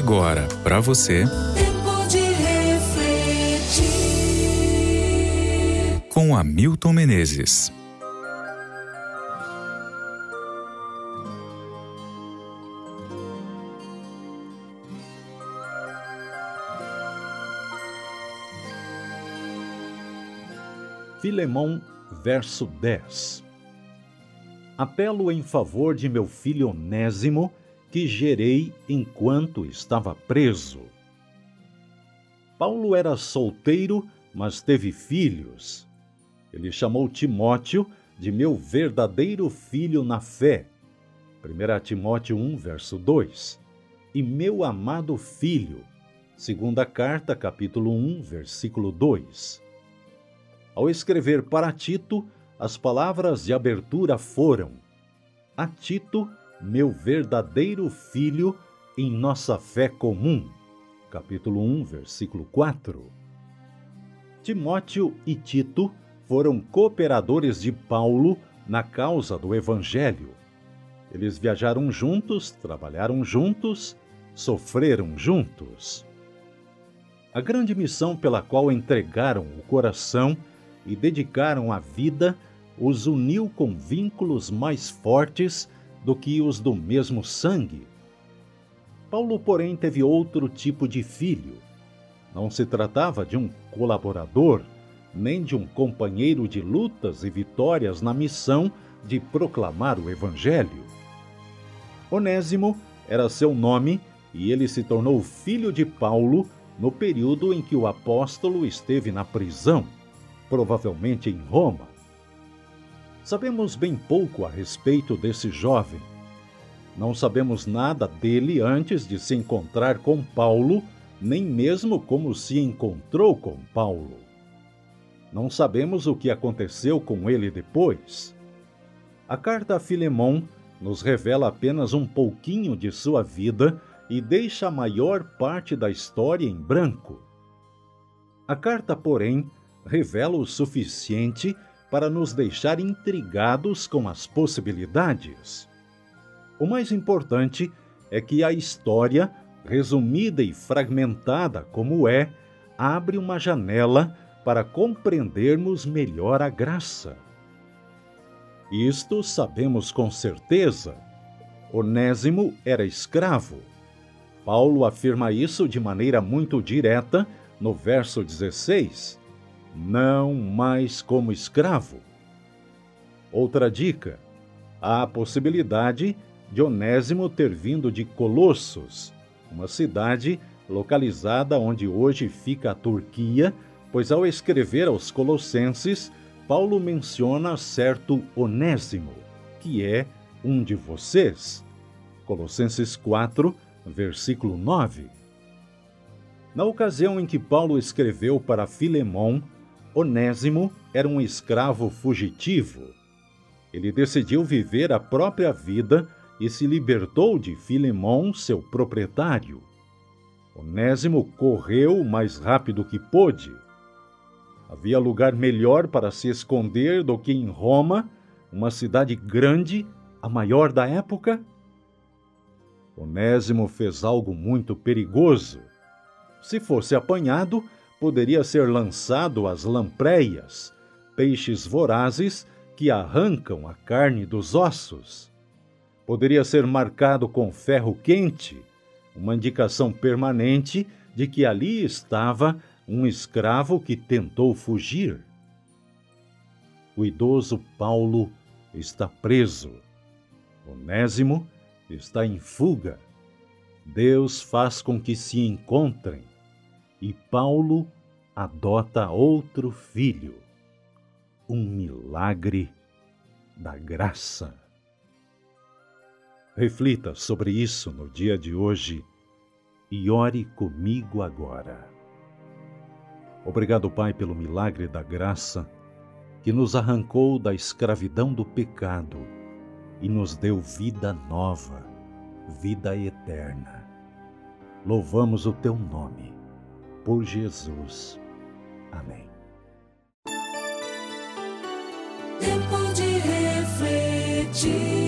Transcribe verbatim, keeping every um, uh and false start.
agora para você Tempo de refletir com Hamilton Menezes. Filemão, verso dez. Apelo em favor de meu filho Onésimo, que gerei enquanto estava preso. Paulo era solteiro, mas teve filhos. Ele chamou Timóteo de meu verdadeiro filho na fé. primeira Timóteo um, verso dois. E meu amado filho. Segunda carta, capítulo um, versículo dois. Ao escrever para Tito, as palavras de abertura foram: a Tito, meu verdadeiro filho, em nossa fé comum. Capítulo um, versículo quatro. Timóteo e Tito foram cooperadores de Paulo na causa do Evangelho. Eles viajaram juntos, trabalharam juntos, sofreram juntos. A grande missão pela qual entregaram o coração e dedicaram a vida os uniu com vínculos mais fortes do que os do mesmo sangue. Paulo, porém, teve outro tipo de filho. Não se tratava de um colaborador, nem de um companheiro de lutas e vitórias na missão de proclamar o Evangelho. Onésimo era seu nome e ele se tornou filho de Paulo no período em que o apóstolo esteve na prisão, provavelmente em Roma. Sabemos bem pouco a respeito desse jovem. Não sabemos nada dele antes de se encontrar com Paulo, nem mesmo como se encontrou com Paulo. Não sabemos o que aconteceu com ele depois. A carta a Filemão nos revela apenas um pouquinho de sua vida e deixa a maior parte da história em branco. A carta, porém, revela o suficiente para nos deixar intrigados com as possibilidades. O mais importante é que a história, resumida e fragmentada como é, abre uma janela para compreendermos melhor a graça. Isto sabemos com certeza. Onésimo era escravo. Paulo afirma isso de maneira muito direta no verso dezesseis. Não mais como escravo. Outra dica: há a possibilidade de Onésimo ter vindo de Colossos, uma cidade localizada onde hoje fica a Turquia, pois ao escrever aos Colossenses, Paulo menciona certo Onésimo, que é um de vocês. Colossenses quatro, versículo nove. Na ocasião em que Paulo escreveu para Filemão, Onésimo era um escravo fugitivo. Ele decidiu viver a própria vida e se libertou de Filemão, seu proprietário. Onésimo correu o mais rápido que pôde. Havia lugar melhor para se esconder do que em Roma, uma cidade grande, a maior da época? Onésimo fez algo muito perigoso. Se fosse apanhado, poderia ser lançado às lampreias, peixes vorazes que arrancam a carne dos ossos. Poderia ser marcado com ferro quente, uma indicação permanente de que ali estava um escravo que tentou fugir. O idoso Paulo está preso. Onésimo está em fuga. Deus faz com que se encontrem. E Paulo adota outro filho. Um milagre da graça. Reflita sobre isso no dia de hoje e ore comigo agora. Obrigado, Pai, pelo milagre da graça que nos arrancou da escravidão do pecado e nos deu vida nova, vida eterna. Louvamos o Teu nome. Por Jesus. Amém. Tempo de refletir.